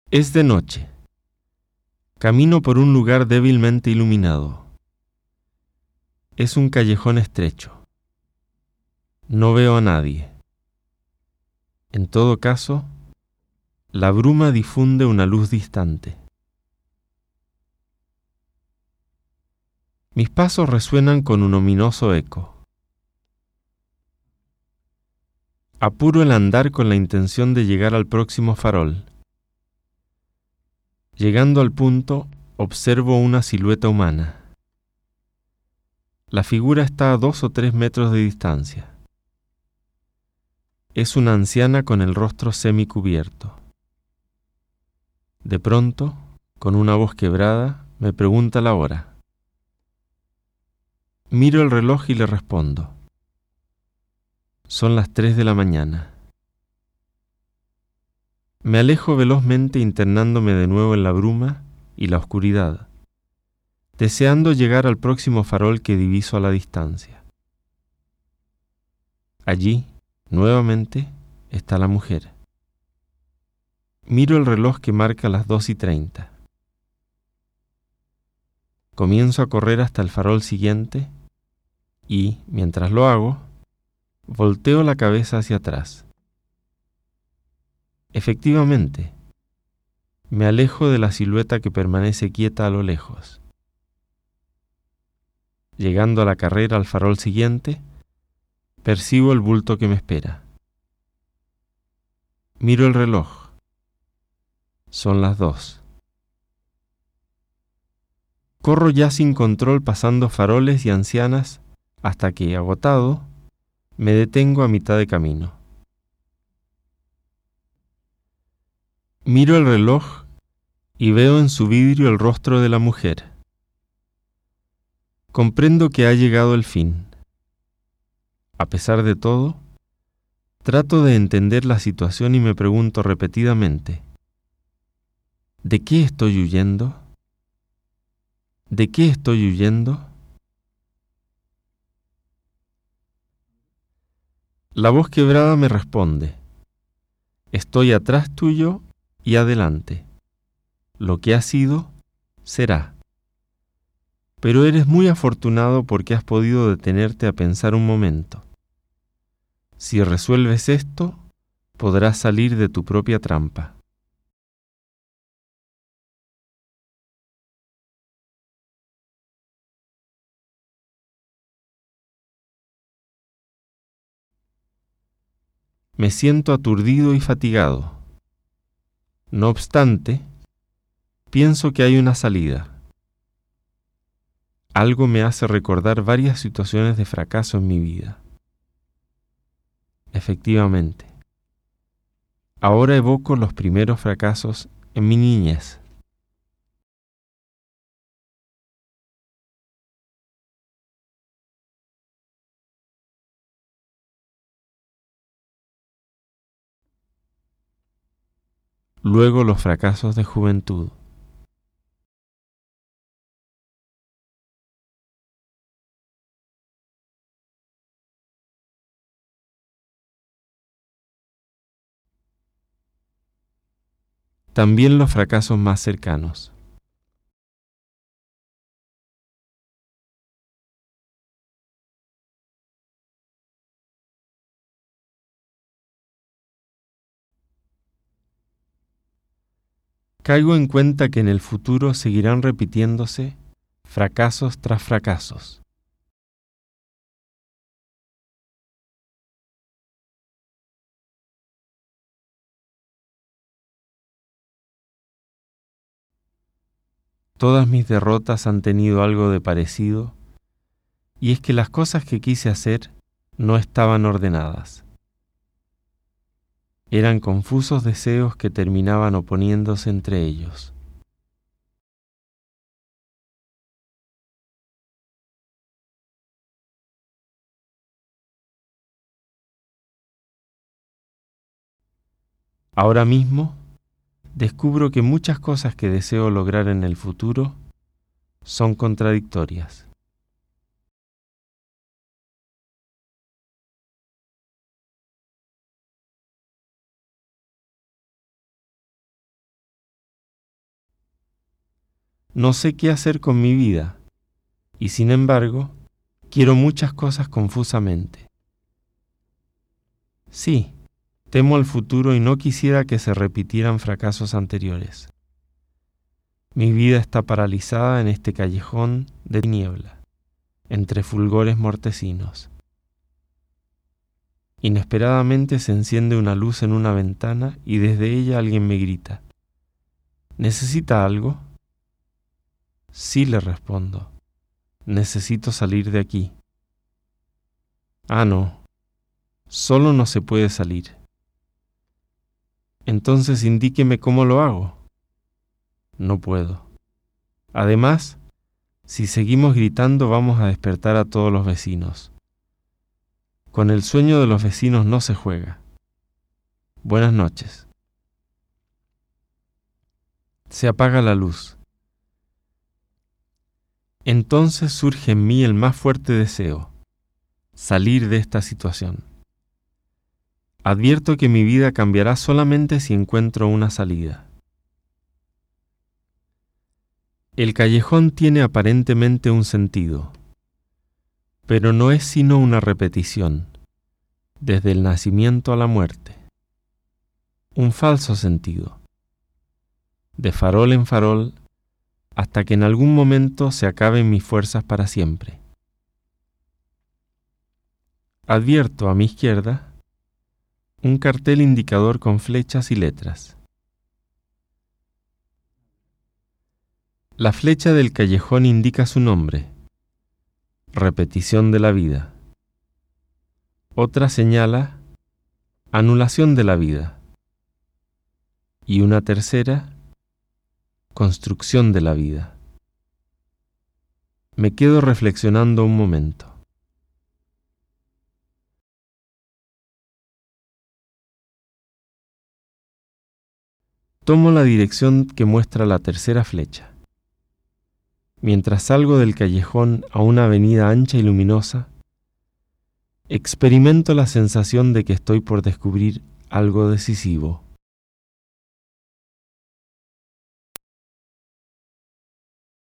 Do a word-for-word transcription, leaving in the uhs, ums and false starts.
Es de noche. Camino por un lugar débilmente iluminado. Es un callejón estrecho. No veo a nadie. En todo caso, la bruma difunde una luz distante. Mis pasos resuenan con un ominoso eco. Apuro el andar con la intención de llegar al próximo farol. Llegando al punto, observo una silueta humana. La figura está a dos o tres metros de distancia. Es una anciana con el rostro semicubierto. De pronto, con una voz quebrada, me pregunta la hora. Miro el reloj y le respondo. Son las tres de la mañana. Me alejo velozmente internándome de nuevo en la bruma y la oscuridad, deseando llegar al próximo farol que diviso a la distancia. Allí, nuevamente, está la mujer. Miro el reloj que marca las dos y treinta. Comienzo a correr hasta el farol siguiente y, mientras lo hago, volteo la cabeza hacia atrás. Efectivamente, me alejo de la silueta que permanece quieta a lo lejos. Llegando a la carrera al farol siguiente, percibo el bulto que me espera. Miro el reloj. Son las dos. Corro ya sin control pasando faroles y ancianas hasta que, agotado, me detengo a mitad de camino. Miro el reloj y veo en su vidrio el rostro de la mujer. Comprendo que ha llegado el fin. A pesar de todo, trato de entender la situación y me pregunto repetidamente, ¿de qué estoy huyendo? ¿De qué estoy huyendo? La voz quebrada me responde, estoy atrás tuyo y adelante. Lo que ha sido, será. Pero eres muy afortunado porque has podido detenerte a pensar un momento. Si resuelves esto, podrás salir de tu propia trampa. Me siento aturdido y fatigado. No obstante, pienso que hay una salida. Algo me hace recordar varias situaciones de fracaso en mi vida. Efectivamente, ahora evoco los primeros fracasos en mi niñez. Luego los fracasos de juventud. También los fracasos más cercanos. Caigo en cuenta que en el futuro seguirán repitiéndose fracasos tras fracasos. Todas mis derrotas han tenido algo de parecido, y es que las cosas que quise hacer no estaban ordenadas. Eran confusos deseos que terminaban oponiéndose entre ellos. Ahora mismo, descubro que muchas cosas que deseo lograr en el futuro son contradictorias. No sé qué hacer con mi vida, y sin embargo, quiero muchas cosas confusamente. Sí, temo al futuro y no quisiera que se repitieran fracasos anteriores. Mi vida está paralizada en este callejón de niebla, entre fulgores mortecinos. Inesperadamente se enciende una luz en una ventana y desde ella alguien me grita: ¿necesita algo? Sí, le respondo. Necesito salir de aquí. Ah, no. Solo no se puede salir. Entonces indíqueme cómo lo hago. No puedo. Además, si seguimos gritando vamos a despertar a todos los vecinos. Con el sueño de los vecinos no se juega. Buenas noches. Se apaga la luz. Entonces surge en mí el más fuerte deseo: salir de esta situación. Advierto que mi vida cambiará solamente si encuentro una salida. El callejón tiene aparentemente un sentido, pero no es sino una repetición, desde el nacimiento a la muerte. Un falso sentido, de farol en farol, hasta que en algún momento se acaben mis fuerzas para siempre. Advierto a mi izquierda un cartel indicador con flechas y letras. La flecha del callejón indica su nombre: repetición de la vida. Otra señala anulación de la vida. Y una tercera, construcción de la vida. Me quedo reflexionando un momento. Tomo la dirección que muestra la tercera flecha. Mientras salgo del callejón a una avenida ancha y luminosa, experimento la sensación de que estoy por descubrir algo decisivo.